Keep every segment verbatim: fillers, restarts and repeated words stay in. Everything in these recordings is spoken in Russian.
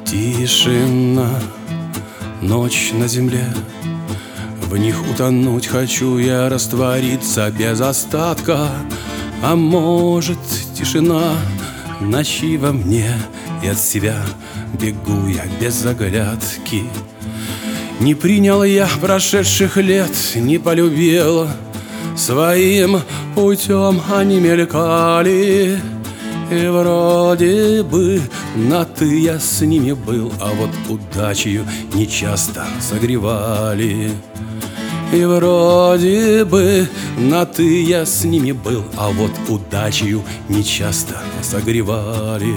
Тишина, ночь на земле, в них утонуть хочу я, раствориться без остатка. А может, тишина ночи во мне, и от себя бегу я без оглядки. Не принял я прошедших лет, не полюбил, своим путем они мелькали. И вроде бы на «ты» я с ними был, а вот удачею нечасто согревали. И вроде бы на «ты» я с ними был, а вот удачею нечасто согревали.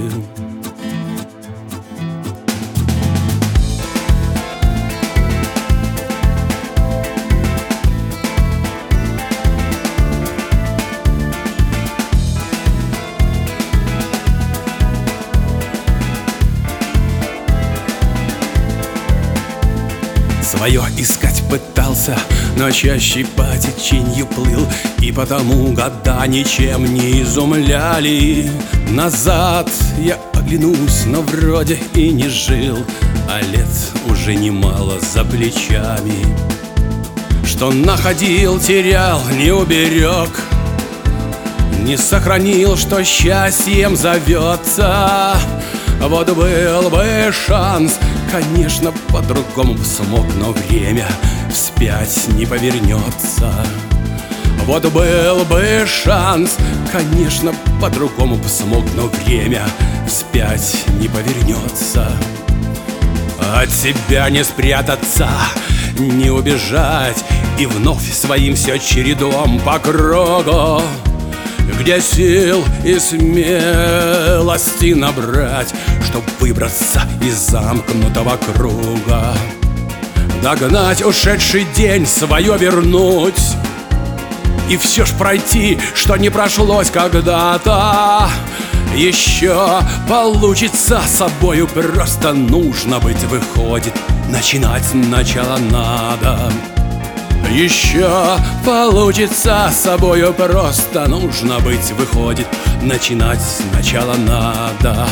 Свое искать пытался, но чаще по теченью плыл, и потому года ничем не изумляли. Назад я оглянусь, но вроде и не жил, а лет уже немало за плечами. Что находил, терял, не уберег, не сохранил, что счастьем зовется. Вот был бы шанс, конечно, по-другому бы смог, но время вспять не повернется. Вот был бы шанс, конечно, по-другому бы смог, но время вспять не повернется. От себя не спрятаться, не убежать, и вновь своим все чередом по кругу, где сил и смелости набрать, чтоб выбраться из замкнутого круга. Догнать ушедший день, свое вернуть, и все ж пройти, что не прошлось когда-то. Еще получится, собою просто нужно быть, выходит, начинать сначала надо. Еще получится, собою просто нужно быть, выходит, начинать сначала надо.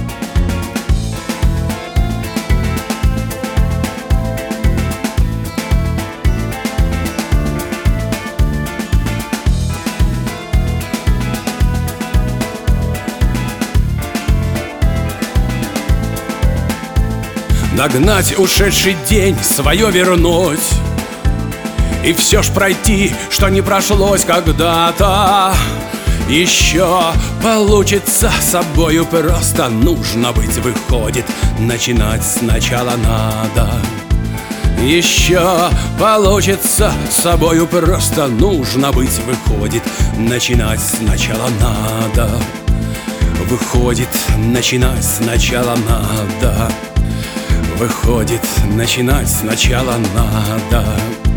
Догнать ушедший день, свое вернуть, и все ж пройти, что не прошлось когда-то. Еще получится, собою просто нужно быть, выходит, начинать сначала надо. Еще получится, собою просто нужно быть, выходит, начинать сначала надо. Выходит, начинать сначала надо. Выходит, начинать сначала надо.